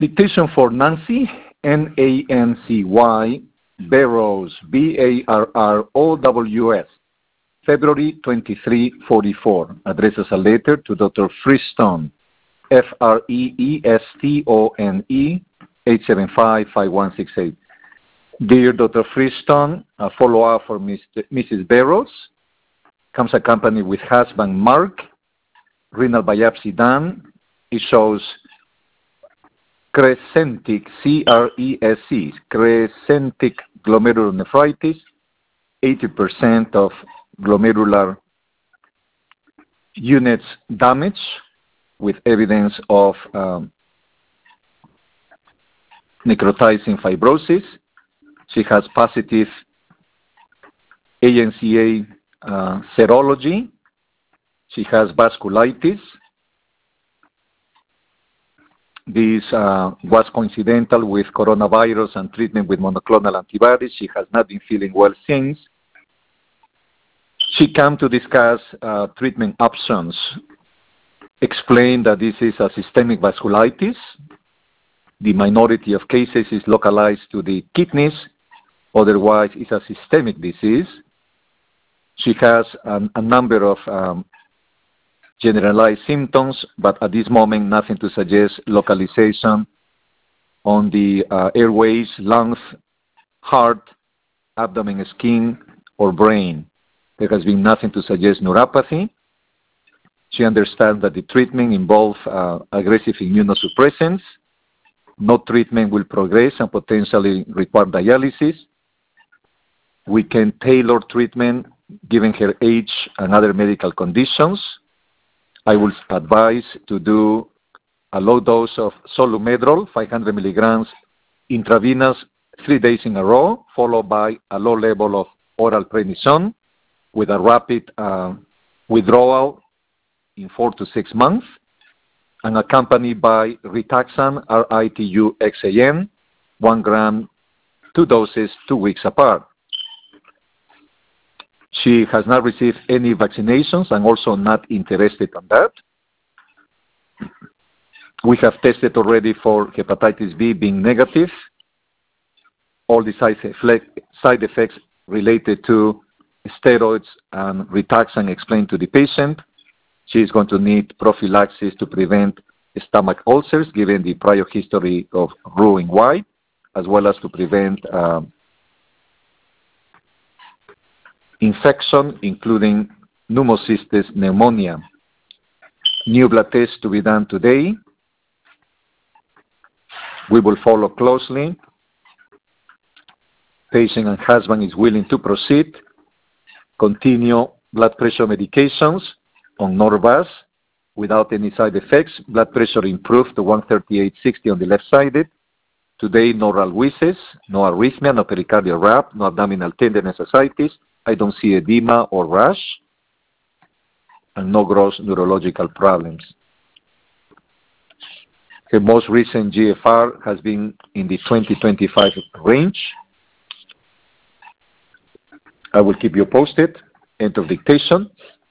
Dictation for Nancy, Nancy, Barrows, Barrows, February 2344. Addresses a letter to Dr. Freestone, Freestone, 875-5168. Dear Dr. Freestone, a follow-up for Mrs. Barrows. Comes accompanied with husband Mark. Renal biopsy done. It shows crescentic, C-R-E-S-C, crescentic glomerulonephritis, 80% of glomerular units damage with evidence of necrotizing fibrosis. She has positive ANCA serology. She has vasculitis. This was coincidental with coronavirus and treatment with monoclonal antibodies. She has not been feeling well since. She came to discuss treatment options, explain that this is a systemic vasculitis. The minority of cases is localized to the kidneys. Otherwise, it's a systemic disease. She has a number of generalized symptoms, but at this moment, nothing to suggest localization on the airways, lungs, heart, abdomen, skin, or brain. There has been nothing to suggest neuropathy. She understands that the treatment involves aggressive immunosuppressants. No treatment will progress and potentially require dialysis. We can tailor treatment given her age and other medical conditions. I will advise to do a low dose of Solumedrol, 500 milligrams intravenous 3 days in a row, followed by a low level of oral prednisone with a rapid withdrawal in 4 to 6 months, and accompanied by Rituxan, R-I-T-U-X-A-N, 1 gram, 2 doses, 2 weeks apart. She has not received any vaccinations and also not interested in that. We have tested already for hepatitis B being negative. All the side effects related to steroids and Rituxan explained to the patient. She is going to need prophylaxis to prevent stomach ulcers, given the prior history of Roux en Y, as well as to prevent infection, including pneumocystis pneumonia. New blood test to be done today. We will follow closely. Patient and husband is willing to proceed. Continue blood pressure medications on Norvasc without any side effects. Blood pressure improved to 138/60 on the left-sided. Today, no ralwheezes, no arrhythmia, no pericardial rap, no abdominal tenderness, ascites. I don't see edema or rash, and no gross neurological problems. Her most recent GFR has been in the 20-25 range. I will keep you posted. End of dictation.